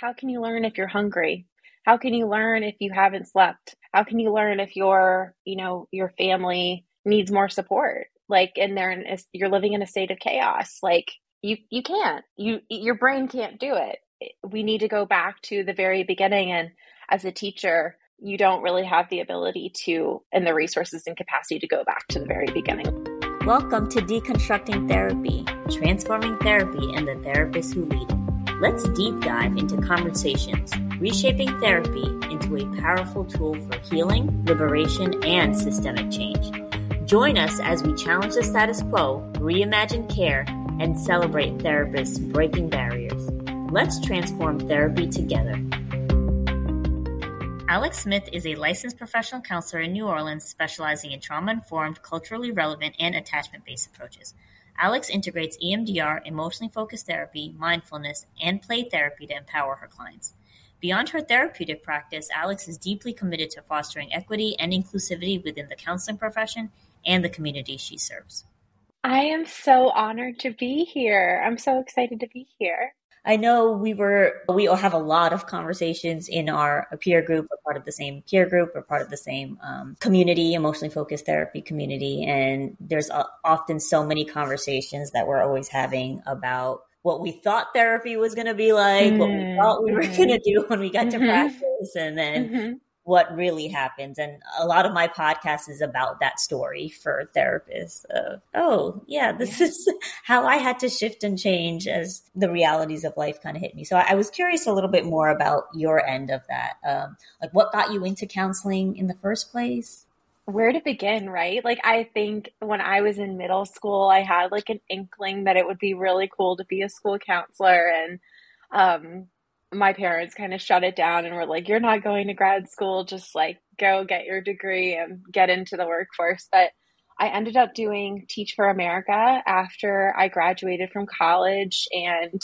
how can you learn if you're hungry? How can you learn if you haven't slept? How can you learn if your family needs more support? Like, and you're living in a state of chaos. Like, you can't. Your brain can't do it. We need to go back to the very beginning. And as a teacher, you don't really have the ability to, and the resources and capacity to go back to the very beginning. Welcome to Deconstructing Therapy, transforming therapy and the therapists who lead it. Let's deep dive into conversations, reshaping therapy into a powerful tool for healing, liberation, and systemic change. Join us as we challenge the status quo, reimagine care, and celebrate therapists breaking barriers. Let's transform therapy together. Alex Smith is a licensed professional counselor in New Orleans specializing in trauma-informed, culturally relevant, and attachment-based approaches. Alex integrates EMDR, emotionally focused therapy, mindfulness, and play therapy to empower her clients. Beyond her therapeutic practice, Alex is deeply committed to fostering equity and inclusivity within the counseling profession and the community she serves. I am so honored to be here. I'm so excited to be here. I know we all have a lot of conversations in our peer group. We're part of the same peer group. We're part of the same community, emotionally focused therapy community. And there's often so many conversations that we're always having about what we thought therapy was going to be like, what we thought we were going to do when we got to practice, and then what really happens. And a lot of my podcast is about that story for therapists. This is how I had to shift and change as the realities of life kind of hit me. So I was curious a little bit more about your end of that. Like, what got you into counseling in the first place? Where to begin, right? Like, I think when I was in middle school, I had like an inkling that it would be really cool to be a school counselor. And, my parents kind of shut it down and were like, you're not going to grad school, just like go get your degree and get into the workforce. But I ended up doing Teach for America after I graduated from college. And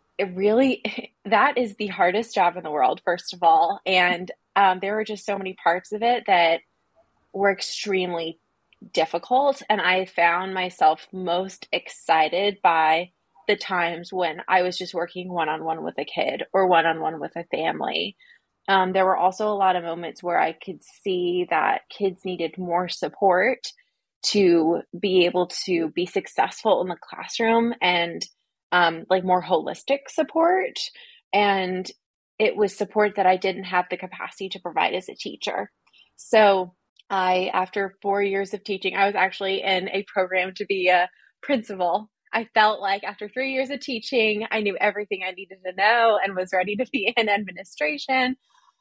that is the hardest job in the world, first of all. And there were just so many parts of it that were extremely difficult. And I found myself most excited by the times when I was just working one-on-one with a kid or one-on-one with a family. There were also a lot of moments where I could see that kids needed more support to be able to be successful in the classroom, and like more holistic support. And it was support that I didn't have the capacity to provide as a teacher. So after 4 years of teaching, I was actually in a program to be a principal. I felt like after 3 years of teaching, I knew everything I needed to know and was ready to be in administration.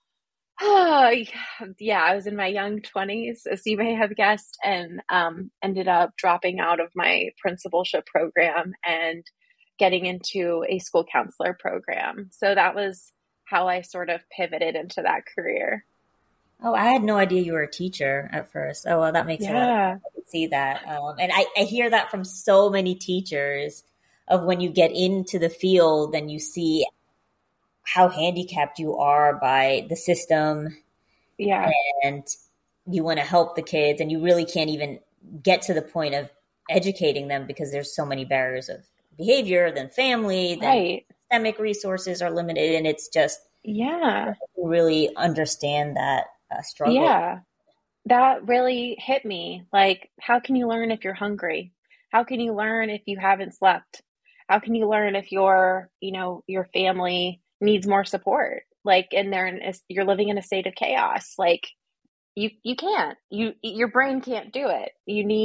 I was in my young 20s, as you may have guessed, and ended up dropping out of my principalship program and getting into a school counselor program. So that was how I sort of pivoted into that career. Oh, I had no idea you were a teacher at first. Oh, well, that makes a lot of sense. I can see that. And I hear that from so many teachers of when you get into the field and you see how handicapped you are by the system. Yeah. And you want to help the kids and you really can't even get to the point of educating them because there's so many barriers of behavior, then family, then systemic resources are limited. And it's just, really understand that struggle. Yeah, that really hit me. Like, how can you learn if you're hungry? How can you learn if you haven't slept? How can you learn if your family needs more support? Like, and you're living in a state of chaos. Like, you can't. Your brain can't do it.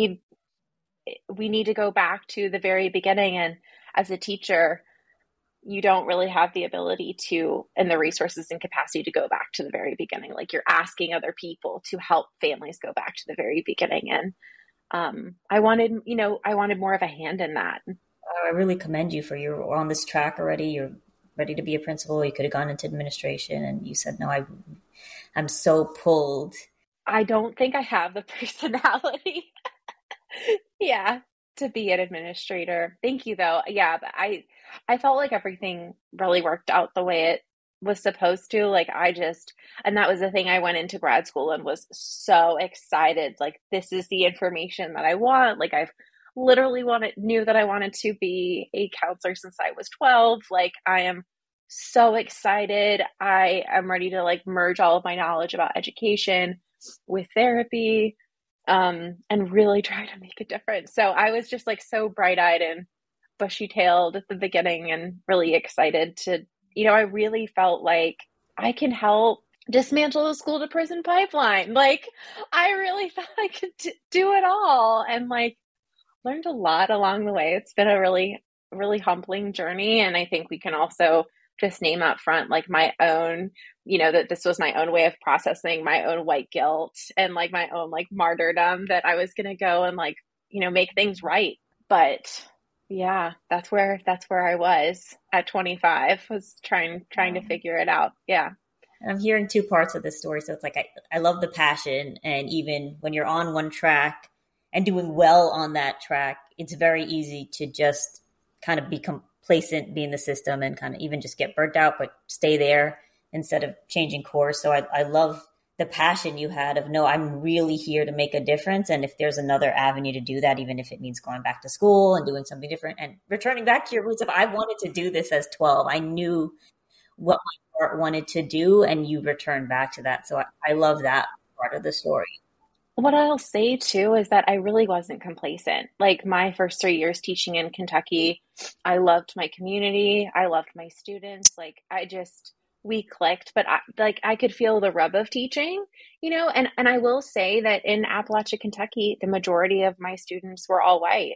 We need to go back to the very beginning. And as a teacher, you don't really have the ability to, and the resources and capacity to go back to the very beginning. Like, you're asking other people to help families go back to the very beginning. And I wanted more of a hand in that. I really commend you for you're on this track already. You're ready to be a principal. You could have gone into administration and you said, no, I'm so pulled. I don't think I have the personality. To be an administrator. Thank you though. Yeah, but I felt like everything really worked out the way it was supposed to. Like, and that was the thing. I went into grad school and was so excited. Like, this is the information that I want. Like, I've literally knew that I wanted to be a counselor since I was 12. Like, I am so excited. I am ready to like merge all of my knowledge about education with therapy, and really try to make a difference. So I was just like so bright eyed and bushy tailed at the beginning and really excited to, I really felt like I can help dismantle the school to prison pipeline. Like, I really thought I could do it all, and like learned a lot along the way. It's been a really, really humbling journey. And I think we can also just name up front, like my own, that this was my own way of processing my own white guilt and like my own like martyrdom that I was going to go and like, make things right. But yeah, that's where I was at 25, was trying to figure it out. Yeah. And I'm hearing two parts of this story. So it's like, I love the passion. And even when you're on one track and doing well on that track, it's very easy to just kind of be complacent, be in the system and kind of even just get burnt out, but stay there instead of changing course. So I love the passion you had of, no, I'm really here to make a difference. And if there's another avenue to do that, even if it means going back to school and doing something different and returning back to your roots of, I wanted to do this as 12. I knew what my heart wanted to do, and you returned back to that. So I love that part of the story. What I'll say too is that I really wasn't complacent. Like my first 3 years teaching in Kentucky, I loved my community. I loved my students. Like we clicked, but I could feel the rub of teaching, and I will say that in Appalachia, Kentucky, the majority of my students were all white.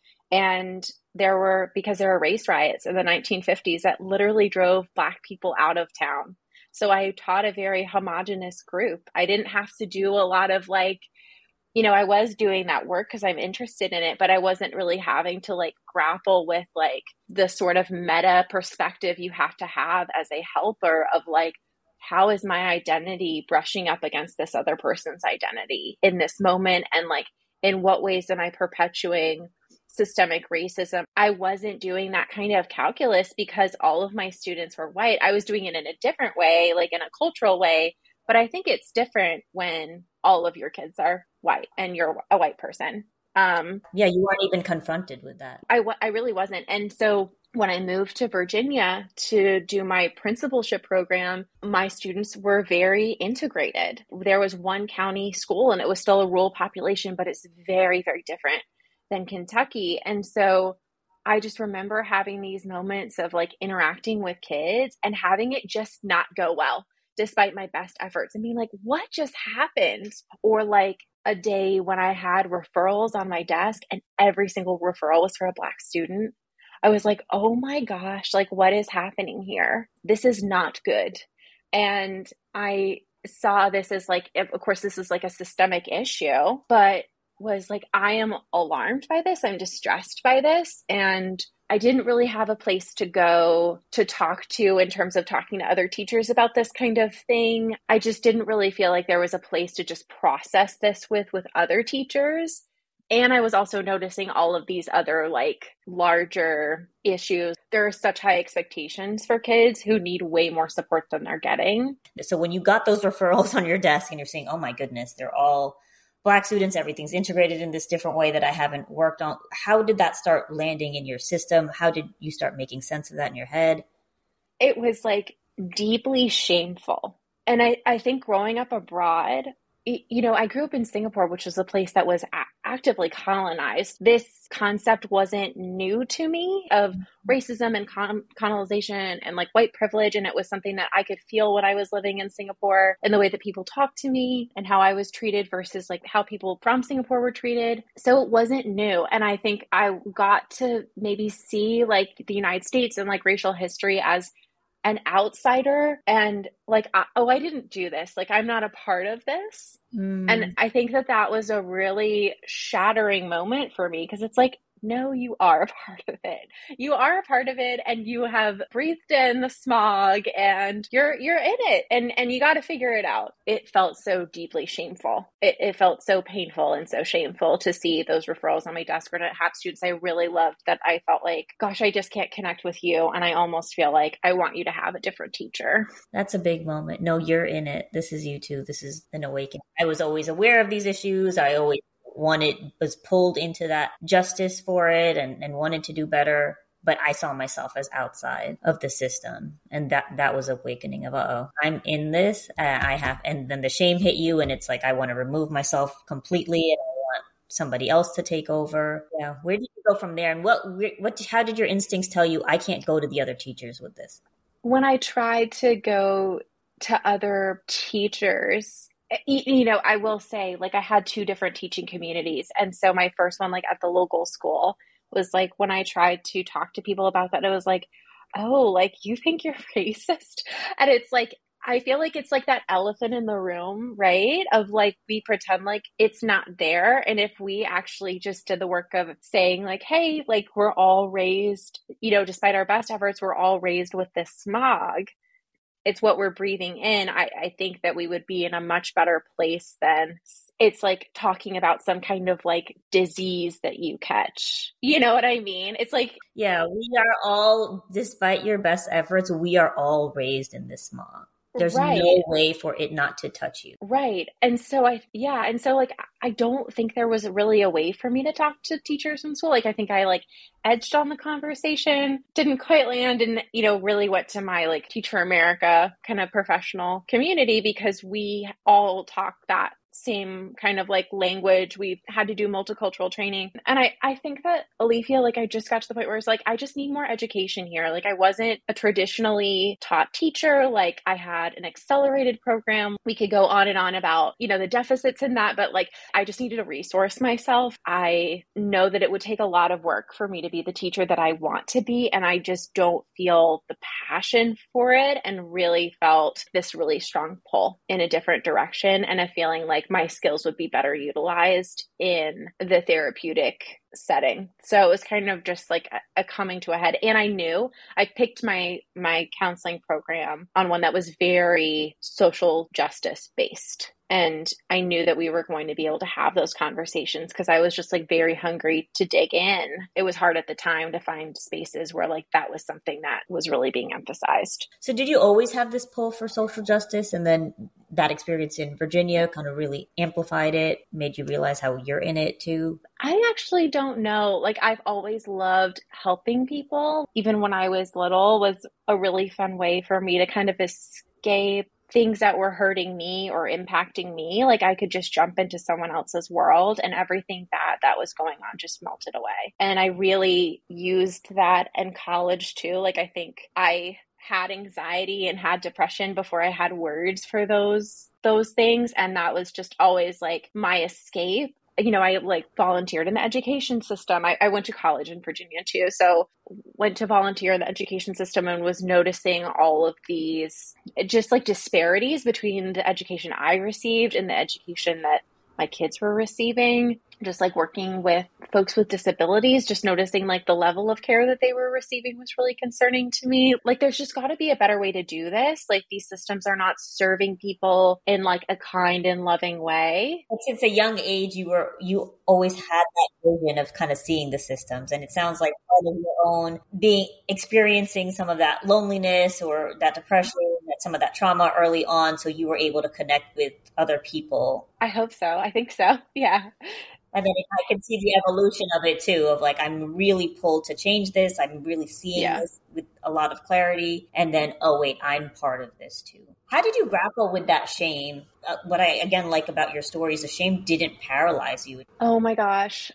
And because there were race riots in the 1950s that literally drove Black people out of town. So I taught a very homogenous group. I didn't have to do a lot of like, I was doing that work because I'm interested in it, but I wasn't really having to like grapple with like the sort of meta perspective you have to have as a helper of like, how is my identity brushing up against this other person's identity in this moment? And like, in what ways am I perpetuating systemic racism? I wasn't doing that kind of calculus because all of my students were white. I was doing it in a different way, like in a cultural way. But I think it's different when all of your kids are white and you're a white person. Yeah, you weren't even confronted with that. I really wasn't. And so when I moved to Virginia to do my principalship program, my students were very integrated. There was one county school and it was still a rural population, but it's very, very different than Kentucky. And so I just remember having these moments of like interacting with kids and having it just not go well, despite my best efforts, and being like, what just happened? Or like a day when I had referrals on my desk and every single referral was for a Black student. I was like, oh my gosh, like what is happening here? This is not good. And I saw this as like, of course, this is like a systemic issue, but was like, I am alarmed by this. I'm distressed by this. And I didn't really have a place to go to talk to in terms of talking to other teachers about this kind of thing. I just didn't really feel like there was a place to just process this with other teachers. And I was also noticing all of these other like larger issues. There are such high expectations for kids who need way more support than they're getting. So when you got those referrals on your desk and you're saying, oh my goodness, they're all Black students, everything's integrated in this different way that I haven't worked on. How did that start landing in your system? How did you start making sense of that in your head? It was like deeply shameful. And I think growing up abroad, I grew up in Singapore, which was a place that was actively colonized. This concept wasn't new to me of racism and colonization and like white privilege. And it was something that I could feel when I was living in Singapore and the way that people talked to me and how I was treated versus like how people from Singapore were treated. So it wasn't new. And I think I got to maybe see like the United States and like racial history as an outsider and like, I didn't do this. Like, I'm not a part of this. And I think that was a really shattering moment for me because it's like, no, you are a part of it. You are a part of it and you have breathed in the smog and you're in it and you got to figure it out. It felt so deeply shameful. It felt so painful and so shameful to see those referrals on my desk or to have students I really loved that I felt like, gosh, I just can't connect with you. And I almost feel like I want you to have a different teacher. That's a big moment. No, you're in it. This is you too. This is an awakening. I was always aware of these issues. I always was pulled into that justice for it and wanted to do better. but I saw myself as outside of the system. And that was awakening of, I'm in this. And then the shame hit you and it's like, I want to remove myself completely and I want somebody else to take over. Yeah. Where did you go from there? And how did your instincts tell you, I can't go to the other teachers with this? When I tried to go to other teachers, I will say, like, I had two different teaching communities. And so my first one, like at the local school, was like when I tried to talk to people about that, it was like, oh, like you think you're racist? And it's like, I feel like it's like that elephant in the room, right? Of like, we pretend like it's not there. And if we actually just did the work of saying, like, hey, like we're all raised, despite our best efforts, we're all raised with this smog. It's what we're breathing in. I think that we would be in a much better place than it's like talking about some kind of like disease that you catch. You know what I mean? It's like, yeah, we are all, despite your best efforts, we are all raised in this smog. There's right. no way for it not to touch you. Right. And so like I don't think there was really a way for me to talk to teachers in school. Like I think I like edged on the conversation, didn't quite land, and really went to my like Teacher America kind of professional community because we all talk that same kind of like language. We've had to do multicultural training. And I think that, Alethea, like I just got to the point where it's like, I just need more education here. Like I wasn't a traditionally taught teacher. Like I had an accelerated program. We could go on and on about, the deficits in that, but like I just needed to resource myself. I know that it would take a lot of work for me to be the teacher that I want to be. And I just don't feel the passion for it, and really felt this really strong pull in a different direction, and a feeling like my skills would be better utilized in the therapeutic setting. So it was kind of just like a coming to a head. And I knew I picked my counseling program on one that was very social justice based. And I knew that we were going to be able to have those conversations because I was just like very hungry to dig in. It was hard at the time to find spaces where like that was something that was really being emphasized. So did you always have this pull for social justice, and then that experience in Virginia kind of really amplified it, made you realize how you're in it too? I actually don't know. Like I've always loved helping people. Even when I was little was a really fun way for me to kind of escape things that were hurting me or impacting me. Like I could just jump into someone else's world and everything that was going on just melted away. And I really used that in college too. Like I think I had anxiety and had depression before I had words for those things. And that was just always like my escape. I like volunteered in the education system. I went to college in Virginia too. So went to volunteer in the education system and was noticing all of these just like disparities between the education I received and the education that my kids were receiving. Just like working with folks with disabilities, just noticing like the level of care that they were receiving was really concerning to me. Like there's just got to be a better way to do this. Like these systems are not serving people in like a kind and loving way. Since a young age, you always had that vision of kind of seeing the systems, and it sounds like part of your own experiencing some of that loneliness or that depression, some of that trauma early on, so you were able to connect with other people. I hope so. I think so. Yeah. And then I can see the evolution of it too, of like, I'm really pulled to change this. I'm really seeing this with a lot of clarity. And then, oh wait, I'm part of this too. How did you grapple with that shame? What I, again, like about your stories, the shame didn't paralyze you. Oh my gosh.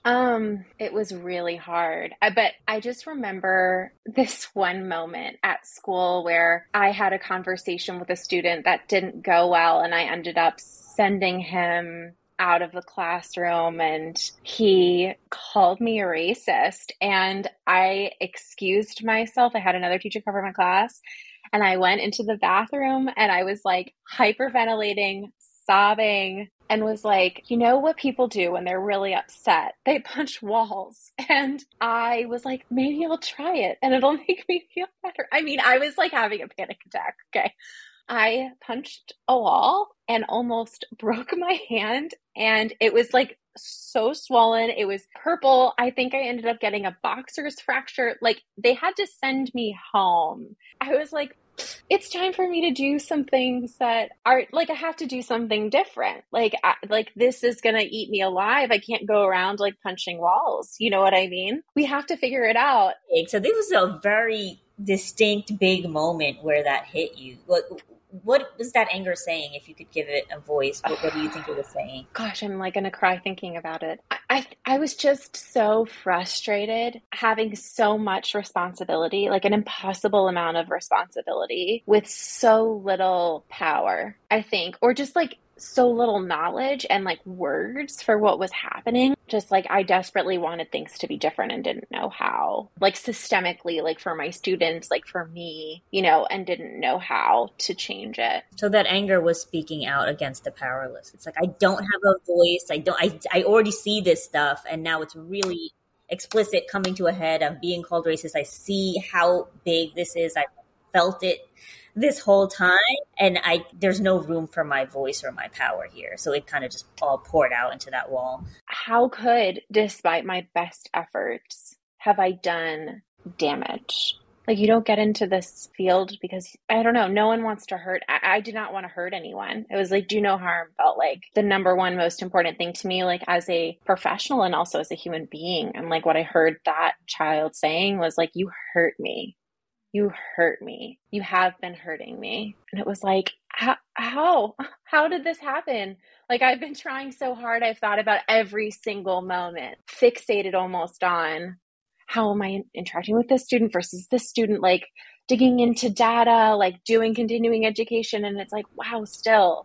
It was really hard. But I just remember this one moment at school where I had a conversation with a student that didn't go well, and I ended up sending him out of the classroom, and he called me a racist, and I excused myself. I had another teacher cover my class, and I went into the bathroom and I was like hyperventilating, sobbing, and was like, you know what people do when they're really upset? They punch walls. And I was like, maybe I'll try it and it'll make me feel better. I mean, I was like having a panic attack. Okay. I punched a wall and almost broke my hand, and it was like so swollen. It was purple. I think I ended up getting a boxer's fracture. Like they had to send me home. I was like it's time for me to do some things that are like, I have to do something different. Like this is going to eat me alive. I can't go around like punching walls. You know what I mean? We have to figure it out. So this was a very distinct big moment where that hit you. What was that anger saying? If you could give it a voice, what do you think it was saying? Gosh, I'm like gonna cry thinking about it. I was just so frustrated having so much responsibility, like an impossible amount of responsibility with so little power, I think, or just like so little knowledge and like words for what was happening. Just like I desperately wanted things to be different and didn't know how, like systemically, like for my students, like for me, you know, and didn't know how to change it. So that anger was speaking out against the powerless. It's like, I don't have a voice. I already see this stuff. And now it's really explicit, coming to a head. I'm being called racist. I see how big this is. I felt it this whole time, and there's no room for my voice or my power here. So it kind of just all poured out into that wall. How could, despite my best efforts, have I done damage? Like, you don't get into this field because, I don't know, no one wants to hurt. I did not want to hurt anyone. It was like, do no harm felt like the number one most important thing to me, like as a professional and also as a human being. And like what I heard that child saying was like, you hurt me. You hurt me. You have been hurting me. And it was like, how did this happen? Like, I've been trying so hard. I've thought about every single moment, fixated almost on how am I interacting with this student versus this student, like digging into data, like doing continuing education. And it's like, wow, still,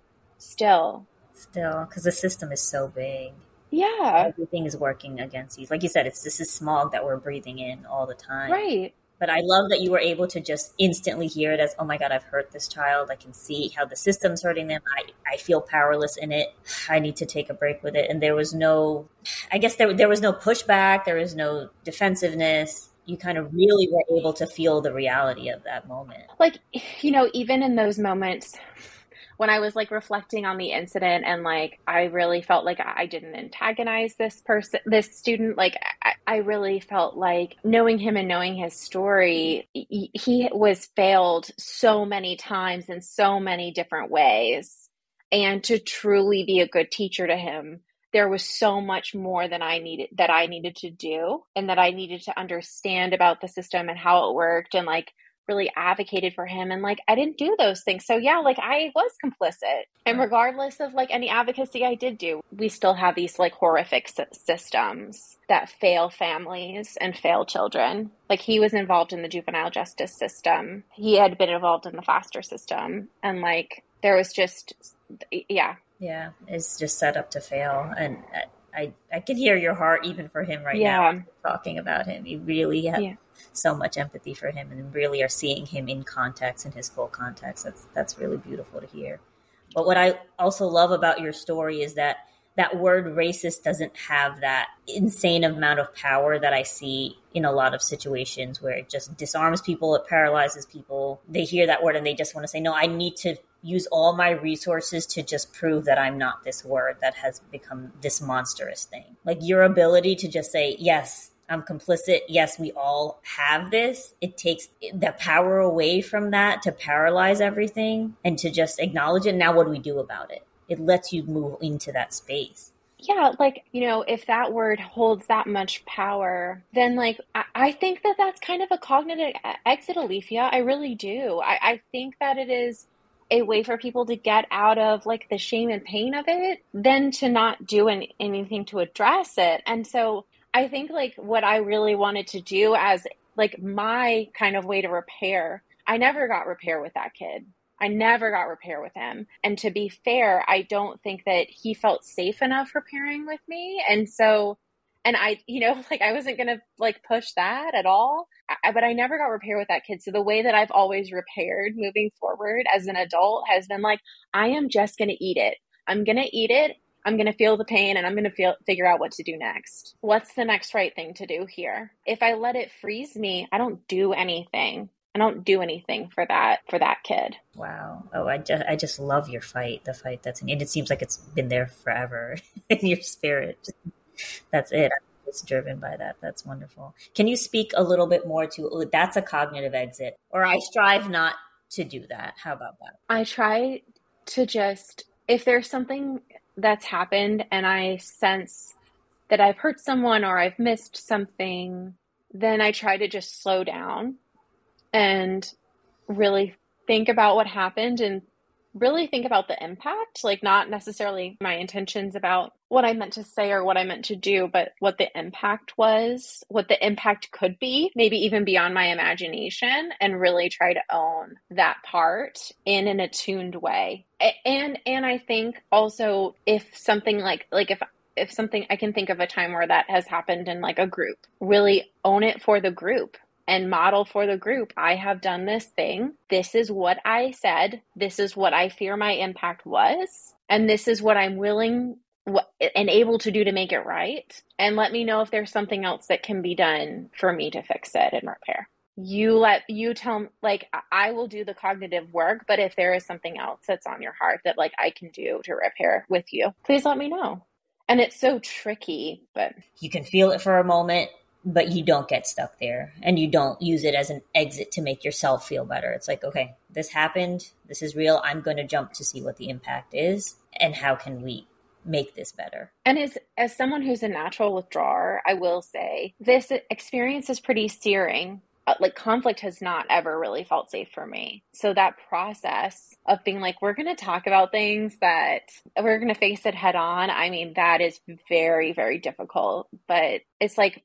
because the system is so big. Yeah. Everything is working against you. Like you said, this is smog that we're breathing in all the time. Right. But I love that you were able to just instantly hear it as, oh my God, I've hurt this child. I can see how the system's hurting them. I feel powerless in it. I need to take a break with it. And there was no, I guess there was no pushback. There was no defensiveness. You kind of really were able to feel the reality of that moment. Like, you know, even in those moments when I was like reflecting on the incident and like, I really felt like I didn't antagonize this student. Like, I really felt like knowing him and knowing his story, he was failed so many times in so many different ways. And to truly be a good teacher to him, there was so much more than I needed to do, and that I needed to understand about the system and how it worked, and like really advocated for him. And like, I didn't do those things. So yeah, like I was complicit. And regardless of like any advocacy I did do, we still have these like horrific systems that fail families and fail children. Like, he was involved in the juvenile justice system. He had been involved in the foster system. And like, there was just, yeah. Yeah, it's just set up to fail. And I can hear your heart even for him right now, talking about him. You really have so much empathy for him and really are seeing him in context, in his full context. That's really beautiful to hear. But what I also love about your story is that word racist doesn't have that insane amount of power that I see in a lot of situations where it just disarms people, it paralyzes people. They hear that word and they just want to say, no, I need to use all my resources to just prove that I'm not this word that has become this monstrous thing. Like, your ability to just say, yes, I'm complicit. Yes, we all have this. It takes the power away from that to paralyze everything and to just acknowledge it. Now, what do we do about it? It lets you move into that space. Yeah, like, you know, if that word holds that much power, then like, I think that that's kind of a cognitive exit, Alethea. I really do. I think that it is a way for people to get out of like the shame and pain of it than to not do anything to address it. And so I think like what I really wanted to do as like my kind of way to repair, I never got repair with that kid. I never got repair with him. And to be fair, I don't think that he felt safe enough repairing with me. And so, and I, you know, like I wasn't going to like push that at all, but I never got repair with that kid. So the way that I've always repaired moving forward as an adult has been like, I am just going to eat it. I'm going to eat it. I'm going to feel the pain and I'm going to figure out what to do next. What's the next right thing to do here? If I let it freeze me, I don't do anything. I don't do anything for that kid. Wow. Oh, I just love your fight, the fight that's in it. It seems like it's been there forever in your spirit. That's it. I'm just driven by that. That's wonderful. Can you speak a little bit more to, that's a cognitive exit, or I strive not to do that? How about that? I try to just, if there's something that's happened and I sense that I've hurt someone or I've missed something, then I try to just slow down and really think about what happened and really think about the impact, like not necessarily my intentions about what I meant to say or what I meant to do, but what the impact was, what the impact could be, maybe even beyond my imagination, and really try to own that part in an attuned way. And I think also if something like if something, I can think of a time where that has happened in like a group, really own it for the group and model for the group. I have done this thing. This is what I said. This is what I fear my impact was. And this is what I'm willing and able to do to make it right. And let me know if there's something else that can be done for me to fix it and repair. You tell, like, I will do the cognitive work, but if there is something else that's on your heart that like I can do to repair with you, please let me know. And it's so tricky, but you can feel it for a moment, but you don't get stuck there and you don't use it as an exit to make yourself feel better. It's like, okay, this happened. This is real. I'm going to jump to see what the impact is and how can we make this better. And as someone who's a natural withdrawer, I will say this experience is pretty searing. Like conflict has not ever really felt safe for me. So that process of being like, we're going to talk about things that we're going to face it head on. I mean, that is very, very difficult, but it's like,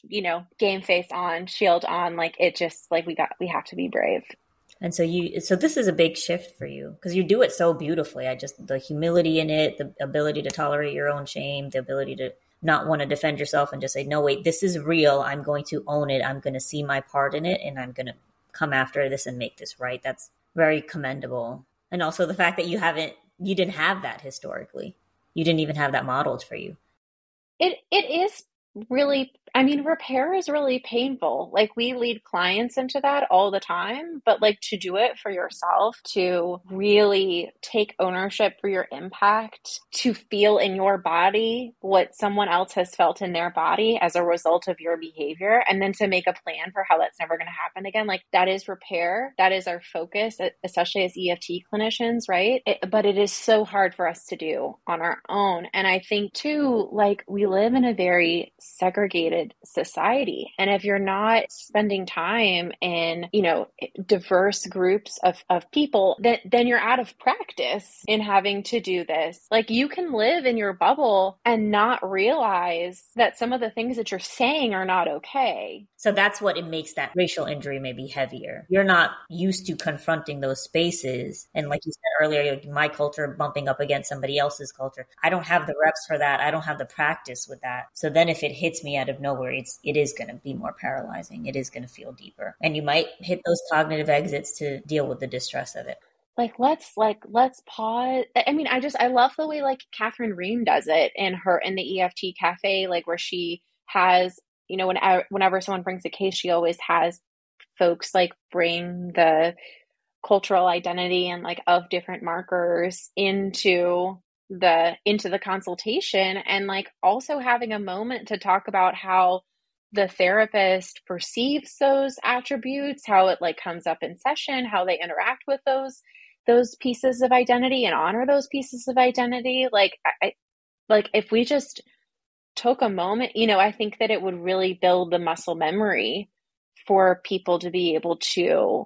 game face on, shield on. Like it just like, we have to be brave. And so this is a big shift for you because you do it so beautifully. The humility in it, the ability to tolerate your own shame, the ability to not want to defend yourself and just say, no, wait, this is real. I'm going to own it. I'm going to see my part in it and I'm going to come after this and make this right. That's very commendable. And also the fact that you didn't have that historically. You didn't even have that modeled for you. It is really, I mean, repair is really painful. Like we lead clients into that all the time, but like to do it for yourself, to really take ownership for your impact, to feel in your body what someone else has felt in their body as a result of your behavior, and then to make a plan for how that's never going to happen again. Like that is repair. That is our focus, especially as EFT clinicians, right? But it is so hard for us to do on our own. And I think too, like we live in a very segregated society. And if you're not spending time in, diverse groups of people, then you're out of practice in having to do this. Like you can live in your bubble and not realize that some of the things that you're saying are not okay. So that's what it makes that racial injury maybe heavier. You're not used to confronting those spaces. And like you said earlier, my culture bumping up against somebody else's culture. I don't have the reps for that. I don't have the practice with that. So then if it hits me out of nowhere, it is going to be more paralyzing. It is going to feel deeper. And you might hit those cognitive exits to deal with the distress of it. Let's pause. I mean, I love the way like Catherine Ream does it in the EFT cafe, like where she has, whenever someone brings a case, she always has folks like bring the cultural identity and like of different markers into the consultation, and like also having a moment to talk about how the therapist perceives those attributes, how it like comes up in session, how they interact with those pieces of identity and honor those pieces of identity. Like if we just took a moment, I think that it would really build the muscle memory for people to be able to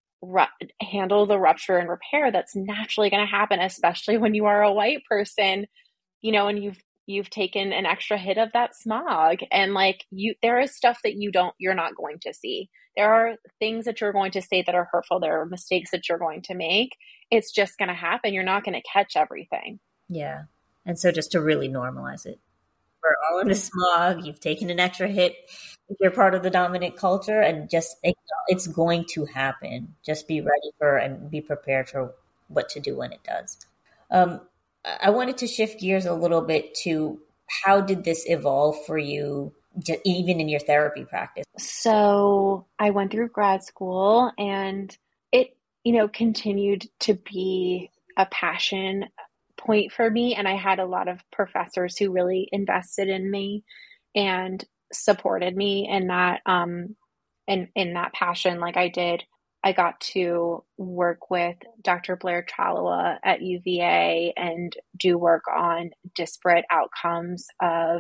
handle the rupture and repair that's naturally going to happen, especially when you are a white person, and you've taken an extra hit of that smog, and like there is stuff that you're not going to see. There are things that you're going to say that are hurtful. There are mistakes that you're going to make. It's just going to happen. You're not going to catch everything. Yeah. And so just to really normalize it. We're all in the smog. You've taken an extra hit if you're part of the dominant culture, and just it's going to happen. Just be ready for and be prepared for what to do when it does. I wanted to shift gears a little bit to how did this evolve for you, even in your therapy practice? So I went through grad school, and it, continued to be a passion point for me. And I had a lot of professors who really invested in me and supported me in that, in that passion. Like I did I got to work with Dr. Blair Chalawa at UVA and do work on disparate outcomes of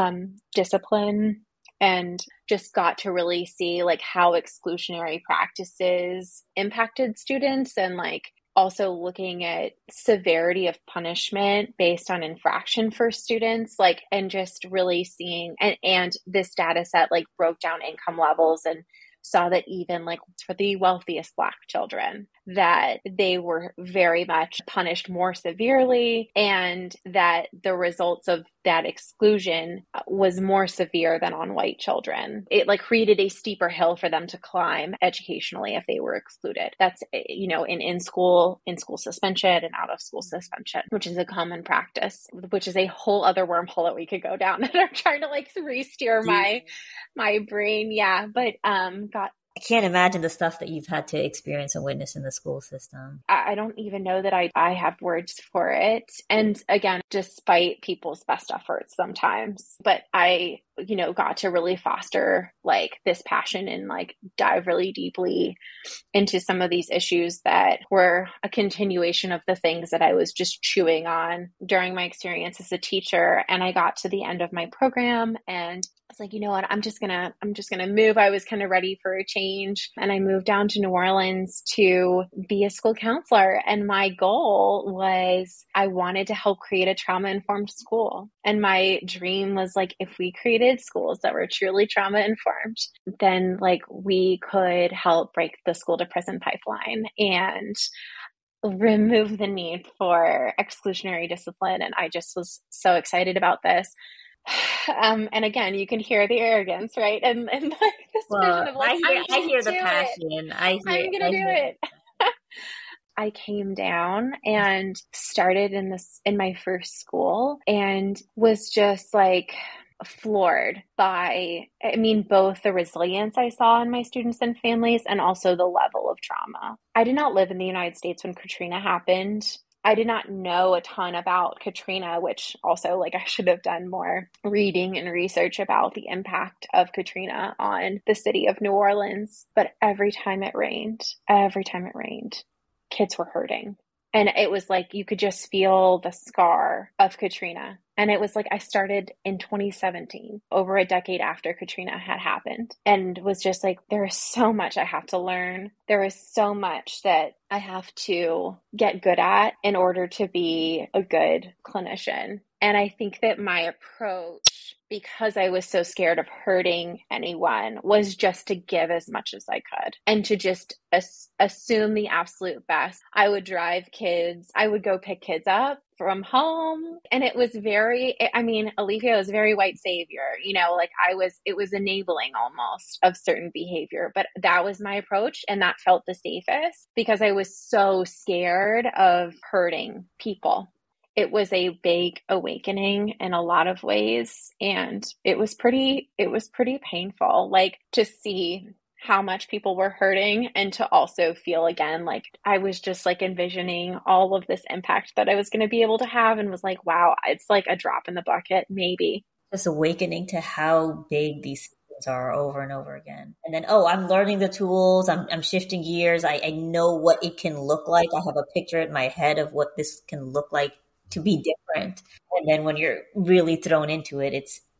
discipline, and just got to really see like how exclusionary practices impacted students, and like also looking at severity of punishment based on infraction for students, like, and just really seeing, and this data set like broke down income levels and saw that even like for the wealthiest Black children, that they were very much punished more severely, and that the results of that exclusion was more severe than on white children. It like created a steeper hill for them to climb educationally if they were excluded. That's, you know, in school suspension and out of school suspension, which is a common practice, which is a whole other wormhole that we could go down. And I'm trying to like re-steer my brain. Yeah. But I can't imagine the stuff that you've had to experience and witness in the school system. I don't even know that I have words for it. And again, despite people's best efforts sometimes, but I, you know, got to really foster like this passion and like dive really deeply into some of these issues that were a continuation of the things that I was just chewing on during my experience as a teacher. And I got to the end of my program and I was like, you know what, I'm just gonna move. I was kind of ready for a change. And I moved down to New Orleans to be a school counselor. And my goal was I wanted to help create a trauma-informed school. And my dream was like, if we created schools that were truly trauma-informed, then like we could help break the school to prison pipeline and remove the need for exclusionary discipline. And I just was so excited about this. And again, you can hear the arrogance, right? And like this vision of like, I hear the passion. I'm gonna do it. I came down and started in my first school and was just like floored by, I mean, both the resilience I saw in my students and families and also the level of trauma. I did not live in the United States when Katrina happened. I did not know a ton about Katrina, which also like I should have done more reading and research about the impact of Katrina on the city of New Orleans. But every time it rained, kids were hurting. And it was like, you could just feel the scar of Katrina. And it was like, I started in 2017, over a decade after Katrina had happened, and was just like, there is so much I have to learn. There is so much that I have to get good at in order to be a good clinician. And I think that my approach, because I was so scared of hurting anyone, was just to give as much as I could and to just assume the absolute best. I would drive kids. I would go pick kids up from home. And it was very, I mean, Alethea was very white savior, you know, like it was enabling almost of certain behavior, but that was my approach. And that felt the safest because I was so scared of hurting people. It was a big awakening in a lot of ways. And it was pretty painful, like to see how much people were hurting and to also feel again, like I was just like envisioning all of this impact that I was going to be able to have and was like, wow, it's like a drop in the bucket, maybe. Just awakening to how big these systems are over and over again. And then, oh, I'm learning the tools. I'm shifting gears. I know what it can look like. I have a picture in my head of what this can look like to be different. And then when you're really thrown into it,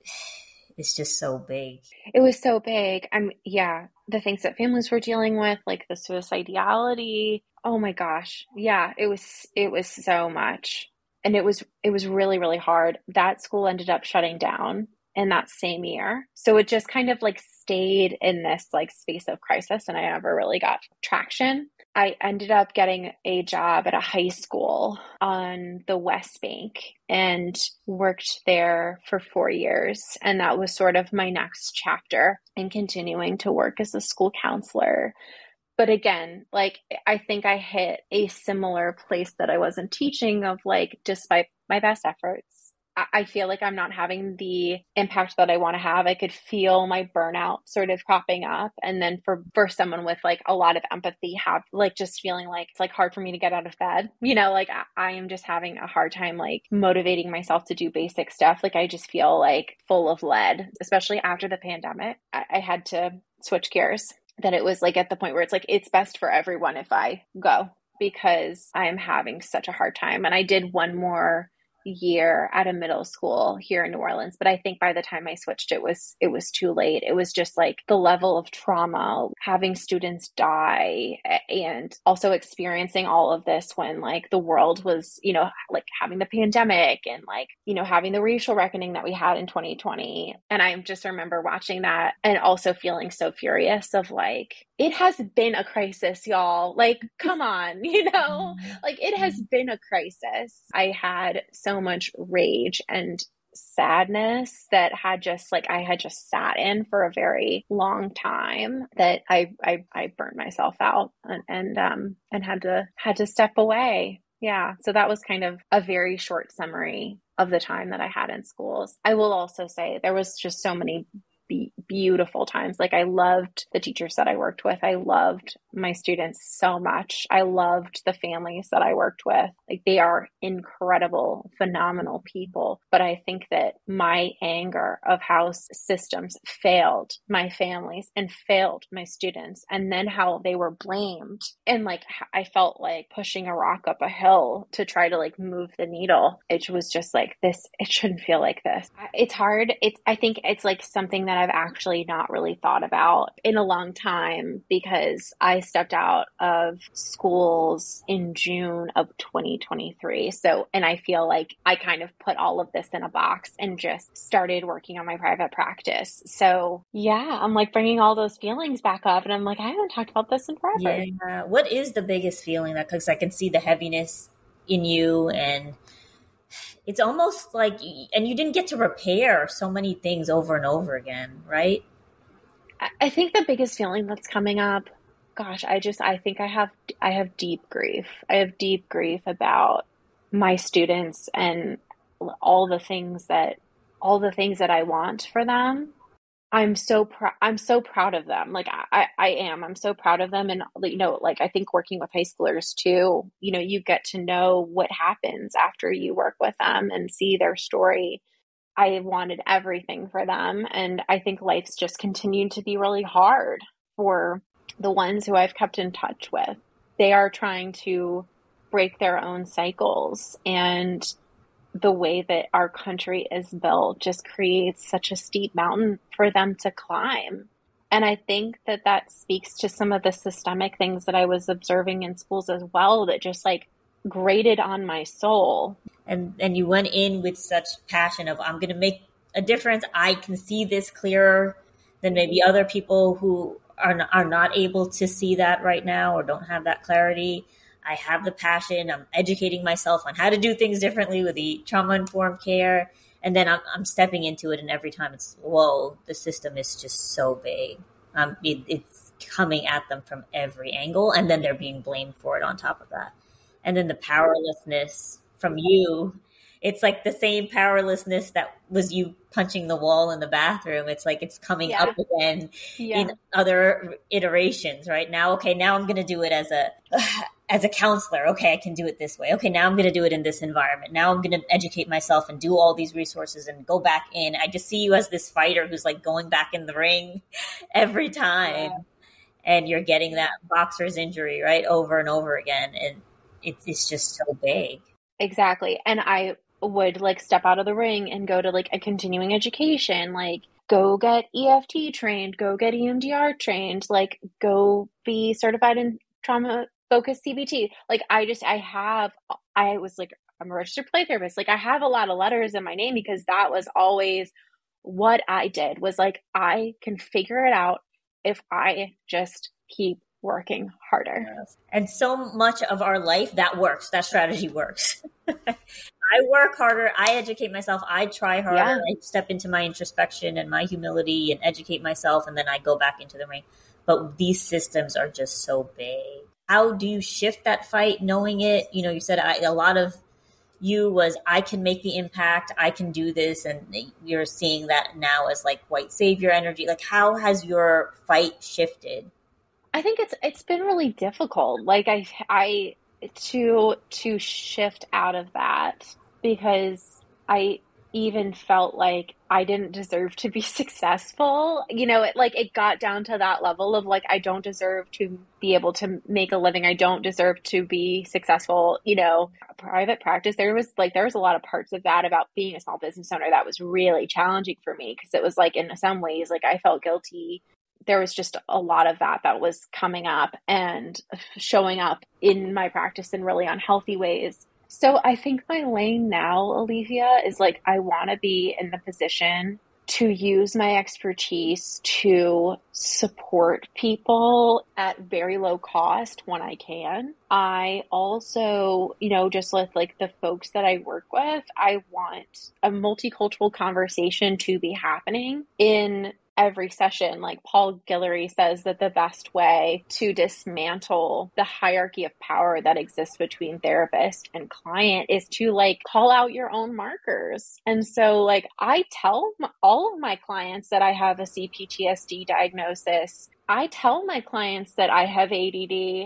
it's just so big. It was so big. Yeah, the things that families were dealing with, like the suicidality. Oh my gosh. Yeah, it was so much. And it was really, really hard. That school ended up shutting down in that same year. So it just kind of like stayed in this like space of crisis, and I never really got traction. I ended up getting a job at a high school on the West Bank and worked there for 4 years. And that was sort of my next chapter in continuing to work as a school counselor. But again, like I think I hit a similar place that I wasn't teaching of like, despite my best efforts, I feel like I'm not having the impact that I want to have. I could feel my burnout sort of cropping up. And then for someone with like a lot of empathy, have like just feeling like it's like hard for me to get out of bed, you know, like I am just having a hard time like motivating myself to do basic stuff. Like I just feel like full of lead, especially after the pandemic. I had to switch gears. that it was like at the point where it's like, it's best for everyone if I go because I am having such a hard time. And I did one more year at a middle school here in New Orleans, but I think by the time I switched it was too late. It was just like the level of trauma, having students die, and also experiencing all of this when like the world was, like having the pandemic and like, having the racial reckoning that we had in 2020. And I just remember watching that and also feeling so furious of like, it has been a crisis, y'all. Like, come on, like it has been a crisis. I had so much rage and sadness that I had just sat in for a very long time that I burnt myself out and had to step away. Yeah. So that was kind of a very short summary of the time that I had in schools. I will also say there was just so many beautiful times. Like I loved the teachers that I worked with. I loved my students so much. I loved the families that I worked with. Like they are incredible, phenomenal people. But I think that my anger of how systems failed my families and failed my students, and then how they were blamed, and like I felt like pushing a rock up a hill to try to like move the needle. It was just like this, it shouldn't feel like this. It's hard. I think it's like something that I've actually not really thought about in a long time, because I stepped out of schools in June of 2023. So, and I feel like I kind of put all of this in a box and just started working on my private practice. So yeah, I'm like bringing all those feelings back up, and I'm like, I haven't talked about this in forever. Yeah. What is the biggest feeling that, because I can see the heaviness in you, and it's almost like, and you didn't get to repair so many things over and over again, right? I think the biggest feeling that's coming up, gosh, I think I have deep grief. I have deep grief about my students and all the things that I want for them. I'm so proud of them. Like I am. I'm so proud of them. And like I think working with high schoolers too, you get to know what happens after you work with them and see their story. I wanted everything for them. And I think life's just continued to be really hard for the ones who I've kept in touch with. They are trying to break their own cycles, and the way that our country is built just creates such a steep mountain for them to climb. And I think that that speaks to some of the systemic things that I was observing in schools as well, that just like grated on my soul. And you went in with such passion of, I'm going to make a difference. I can see this clearer than maybe other people who are not able to see that right now or don't have that clarity. I have the passion. I'm educating myself on how to do things differently with the trauma-informed care. And then I'm stepping into it. And every time it's, whoa, the system is just so big. It's coming at them from every angle. And then they're being blamed for it on top of that. And then the powerlessness from you, it's like the same powerlessness that was you punching the wall in the bathroom. It's like it's coming up again in other iterations, right? Now, okay, now I'm going to do it as a counselor. Okay, I can do it this way. Okay, now I'm going to do it in this environment. Now I'm going to educate myself and do all these resources and go back in. I just see you as this fighter who's like going back in the ring every time. Yeah. And you're getting that boxer's injury, right? Over and over again. And it's just so big. Exactly. And I would like step out of the ring and go to like a continuing education, like go get EFT trained, go get EMDR trained, like go be certified in trauma focused CBT. Like I was like, I'm a registered play therapist. Like I have a lot of letters in my name because that was always what I did, was like, I can figure it out if I just keep working harder. Yes. And so much of our life that works, that strategy works. I work harder, I educate myself, I try harder, I step into my introspection and my humility and educate myself, and then I go back into the ring. But these systems are just so big. How do you shift that fight knowing it? You said a lot of you was, I can make the impact, I can do this, and you're seeing that now as like white savior energy. Like how has your fight shifted? I think it's been really difficult. Like to shift out of that, because I even felt like I didn't deserve to be successful. It got down to that level of like, I don't deserve to be able to make a living. I don't deserve to be successful. Private practice, there was a lot of parts of that about being a small business owner that was really challenging for me, because it was like, in some ways, like I felt guilty. There was just a lot of that was coming up and showing up in my practice in really unhealthy ways. So I think my lane now, Olivia, is like, I want to be in the position to use my expertise to support people at very low cost when I can. I also, just with like the folks that I work with, I want a multicultural conversation to be happening in every session. Like Paul Guillory says that the best way to dismantle the hierarchy of power that exists between therapist and client is to like call out your own markers. And so like I tell all of my clients that I have a CPTSD diagnosis. I tell my clients that I have ADD.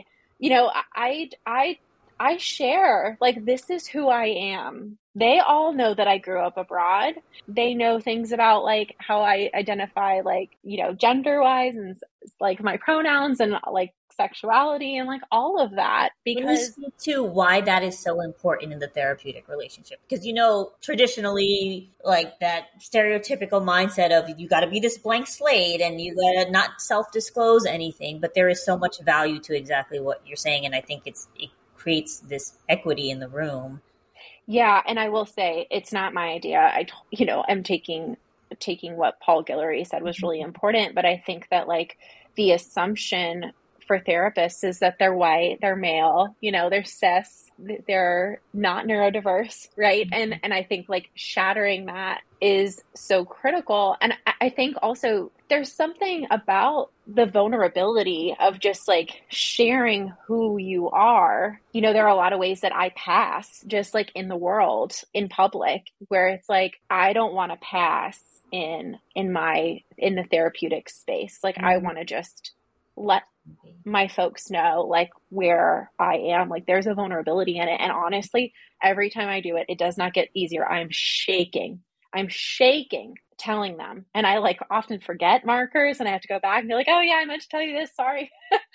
I share, like, this is who I am. They all know that I grew up abroad. They know things about like how I identify, like, gender wise, and like my pronouns and like sexuality and like all of that, Can you speak to why that is so important in the therapeutic relationship? Because, traditionally, like that stereotypical mindset of you got to be this blank slate and you got to not self-disclose anything, but there is so much value to exactly what you're saying. And I think it creates this equity in the room. Yeah. And I will say, it's not my idea. I'm taking what Paul Guillory said was really important, but I think that like the assumption for therapists is that they're white, they're male, they're cis, they're not neurodiverse, right? And I think like shattering that is so critical. And I think also there's something about the vulnerability of just like sharing who you are. There are a lot of ways that I pass just like in the world, in public, where it's like, I don't want to pass in the therapeutic space. Like I want to just let my folks know like where I am. Like there's a vulnerability in it. And honestly, every time I do it, it does not get easier. I'm shaking telling them. And I like often forget markers and I have to go back and be like, oh yeah, I meant to tell you this. Sorry.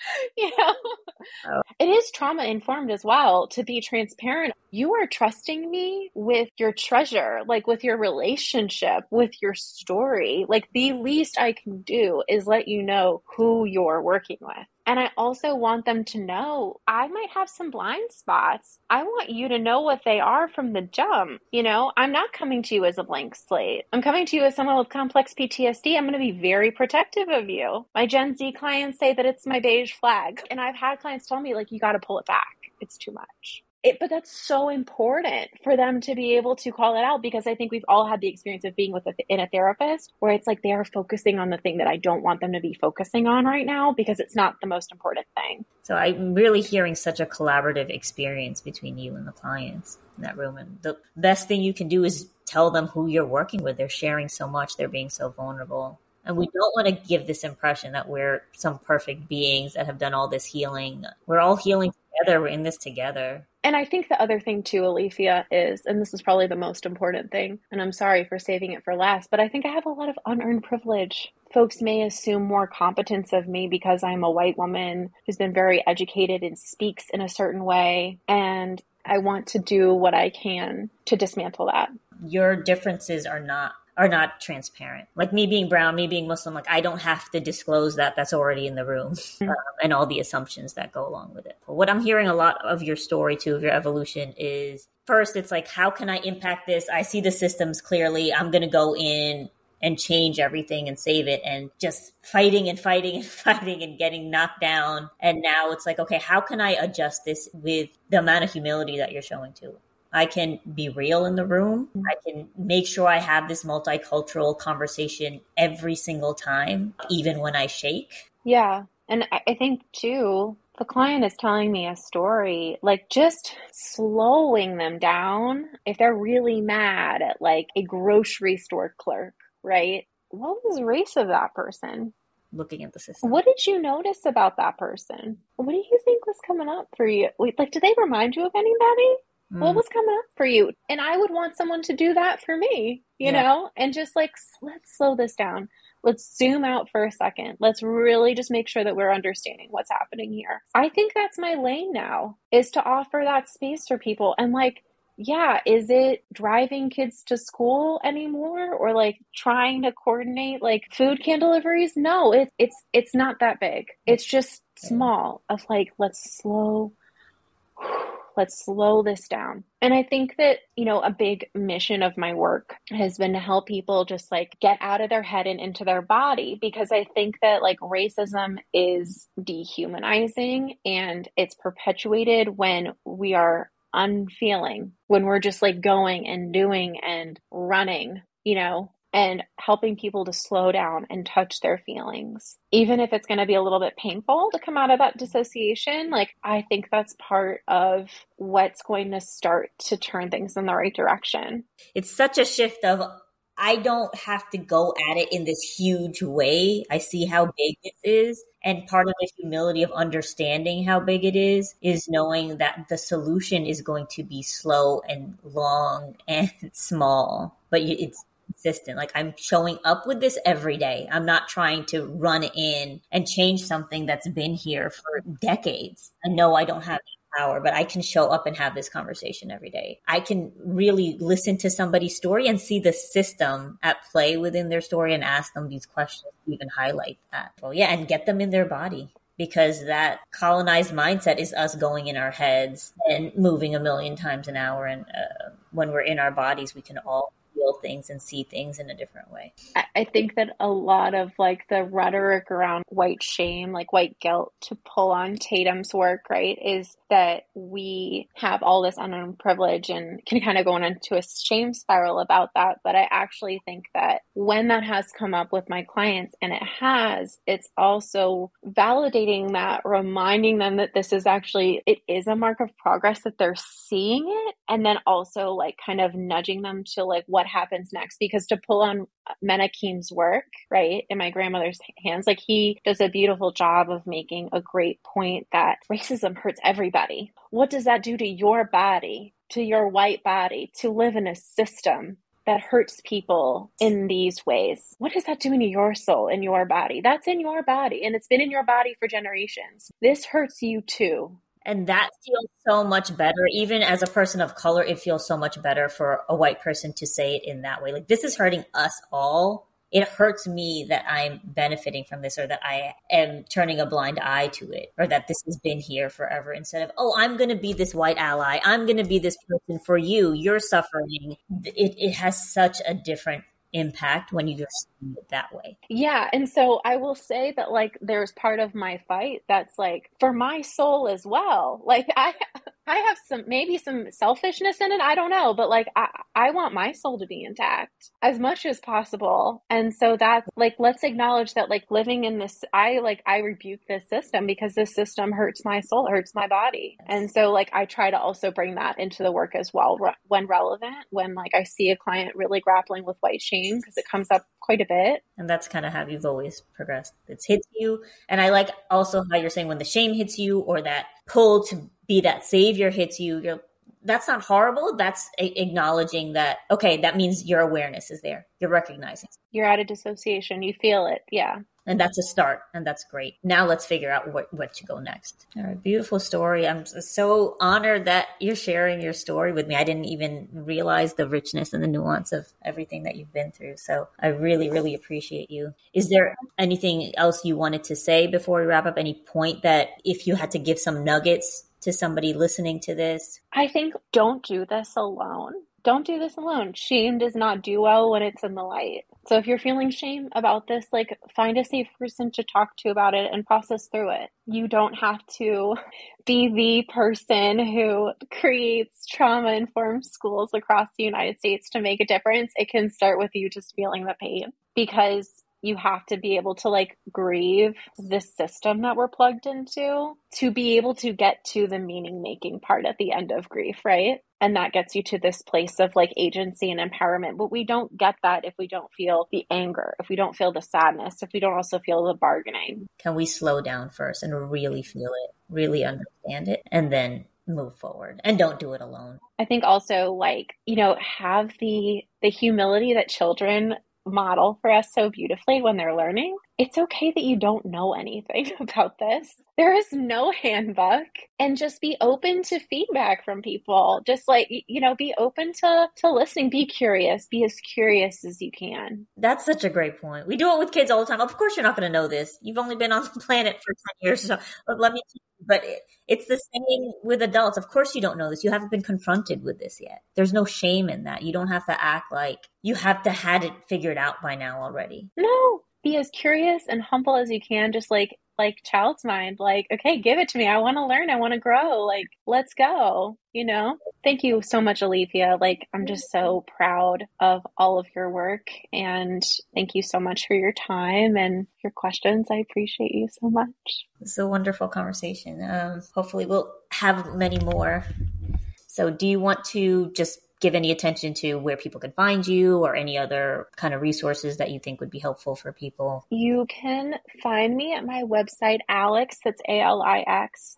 It is trauma informed as well, to be transparent. You are trusting me with your treasure, like with your relationship, with your story. Like the least I can do is let you know who you're working with. And I also want them to know I might have some blind spots. I want you to know what they are from the jump. I'm not coming to you as a blank slate. I'm coming to you as someone with complex PTSD. I'm going to be very protective of you. My Gen Z clients say that it's my beige flag. And I've had clients tell me, like, you got to pull it back. It's too much. But that's so important for them to be able to call it out, because I think we've all had the experience of being in a therapist where it's like they are focusing on the thing that I don't want them to be focusing on right now because it's not the most important thing. So I'm really hearing such a collaborative experience between you and the clients in that room. And the best thing you can do is tell them who you're working with. They're sharing so much. They're being so vulnerable. And we don't want to give this impression that we're some perfect beings that have done all this healing. We're all healing together. We're in this together. And I think the other thing too, Alethea, is, and this is probably the most important thing, and I'm sorry for saving it for last, but I think I have a lot of unearned privilege. Folks may assume more competence of me because I'm a white woman who's been very educated and speaks in a certain way. And I want to do what I can to dismantle that. Your differences are not transparent. Like me being brown, me being Muslim, like I don't have to disclose that. That's already in the room, and all the assumptions that go along with it. But what I'm hearing a lot of your story too, of your evolution, is first it's like, how can I impact this? I see the systems clearly. I'm going to go in and change everything and save it, and just fighting and fighting and fighting and getting knocked down. And now it's like, okay, how can I adjust this with the amount of humility that you're showing too? I can be real in the room. I can make sure I have this multicultural conversation every single time, even when I shake. Yeah. And I think too, the client is telling me a story, like just slowing them down. If they're really mad at like a grocery store clerk, right? What was the race of that person? Looking at the system. What did you notice about that person? What do you think was coming up for you? Like, do they remind you of anybody? What was coming up for you? And I would want someone to do that for me, Yeah. and just like, let's slow this down. Let's zoom out for a second. Let's really just make sure that we're understanding what's happening here. I think that's my lane now, is to offer that space for people. And like, yeah, is it driving kids to school anymore, or like trying to coordinate like food can deliveries? No, it's not that big. It's just small of like, let's slow this down. And I think that, a big mission of my work has been to help people just like get out of their head and into their body, because I think that like racism is dehumanizing, and it's perpetuated when we are unfeeling, when we're just like going and doing and running, and helping people to slow down and touch their feelings. Even if it's going to be a little bit painful to come out of that dissociation, like I think that's part of what's going to start to turn things in the right direction. It's such a shift of, I don't have to go at it in this huge way. I see how big it is. And part of the humility of understanding how big it is knowing that the solution is going to be slow and long and small, but it's consistent. Like, I'm showing up with this every day. I'm not trying to run in and change something that's been here for decades. I know I don't have power, but I can show up and have this conversation every day. I can really listen to somebody's story and see the system at play within their story and ask them these questions to even highlight that. Well, yeah, and get them in their body, because that colonized mindset is us going in our heads and moving 1,000,000 times an hour. And when we're in our bodies, we can all feel things and see things in a different way. I think that a lot of like the rhetoric around white shame, like white guilt, to pull on Tatum's work, right, is that we have all this unknown privilege and can kind of go into a shame spiral about that. But I actually think that when that has come up with my clients, and it's also validating that, reminding them that this is actually, it is a mark of progress that they're seeing it, and then also like kind of nudging them to like what happens next. Because to pull on Menachem's work, right, in my grandmother's hands, like he does a beautiful job of making a great point that racism hurts everybody. What does that do to your body, to your white body, to live in a system that hurts people in these ways? What is that doing to your soul and your body? That's in your body, and it's been in your body for generations. This hurts you too. And that feels so much better. Even as a person of color, it feels so much better for a white person to say it in that way. Like, this is hurting us all. It hurts me that I'm benefiting from this, or that I am turning a blind eye to it, or that this has been here forever, instead of, oh, I'm going to be this white ally. I'm going to be this person for you. You're suffering. It has such a different impact when you just see it that way. Yeah. And so I will say that like there's part of my fight that's like for my soul as well. Like I have maybe some selfishness in it. I don't know, but like I want my soul to be intact as much as possible. And so that's like, let's acknowledge that like living in this, I rebuke this system, because this system hurts my soul, hurts my body. And so like I try to also bring that into the work as well when relevant, when like I see a client really grappling with white shame, because it comes up quite a bit. And that's kind of how you've always progressed. It's hits you. And I like also how you're saying when the shame hits you, or that pull to be that savior hits you, that's not horrible. That's acknowledging that, okay, that means your awareness is there. You're recognizing. You're out of dissociation. You feel it. Yeah. And that's a start. And that's great. Now let's figure out what to go next. All right. Beautiful story. I'm so honored that you're sharing your story with me. I didn't even realize the richness and the nuance of everything that you've been through. So I really, really appreciate you. Is there anything else you wanted to say before we wrap up? Any point that if you had to give some nuggets to somebody listening to this? I think don't do this alone. Don't do this alone. Shame does not do well when it's in the light. So if you're feeling shame about this, like find a safe person to talk to about it and process through it. You don't have to be the person who creates trauma-informed schools across the United States to make a difference. It can start with you just feeling the pain, because you have to be able to like grieve this system that we're plugged into to be able to get to the meaning making part at the end of grief, right? And that gets you to this place of like agency and empowerment. But we don't get that if we don't feel the anger, if we don't feel the sadness, if we don't also feel the bargaining. Can we slow down first and really feel it, really understand it, and then move forward, and don't do it alone. I think also, like, have the humility that children model for us so beautifully when they're learning. It's okay that you don't know anything about this. There is no handbook, and just be open to feedback from people. Just like, be open to listening, be curious, be as curious as you can. That's such a great point. We do it with kids all the time. Of course, you're not going to know this. You've only been on the planet for 10 years. So let me teach you. But it's the same with adults. Of course, you don't know this. You haven't been confronted with this yet. There's no shame in that. You don't have to act like you have to had it figured out by now already. No, be as curious and humble as you can. Just like child's mind, like, okay, give it to me. I want to learn. I want to grow. Like, let's go, Thank you so much, Alethea. Like, I'm just so proud of all of your work, and thank you so much for your time and your questions. I appreciate you so much. It's a wonderful conversation. Hopefully we'll have many more. So do you want to just give any attention to where people can find you, or any other kind of resources that you think would be helpful for people? You can find me at my website, Alex, that's ALIX,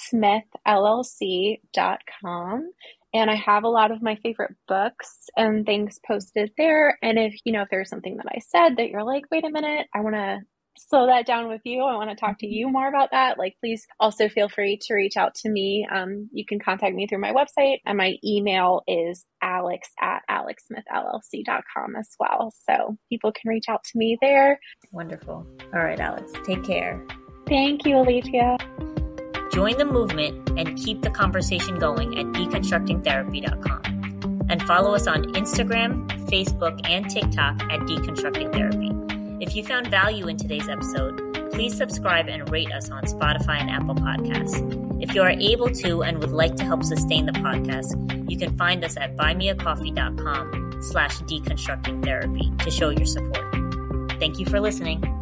smithllc.com. And I have a lot of my favorite books and things posted there. And if there's something that I said that you're like, wait a minute, I want to slow that down with you, I want to talk to you more about that, like, please also feel free to reach out to me. You can contact me through my website, and my email is alex@alexsmithllc.com as well. So people can reach out to me there. Wonderful. All right, Alex, take care. Thank you, Alethea. Join the movement and keep the conversation going at deconstructingtherapy.com. And follow us on Instagram, Facebook, and TikTok at Deconstructing Therapy. If you found value in today's episode, please subscribe and rate us on Spotify and Apple Podcasts. If you are able to and would like to help sustain the podcast, you can find us at buymeacoffee.com/deconstructingtherapy to show your support. Thank you for listening.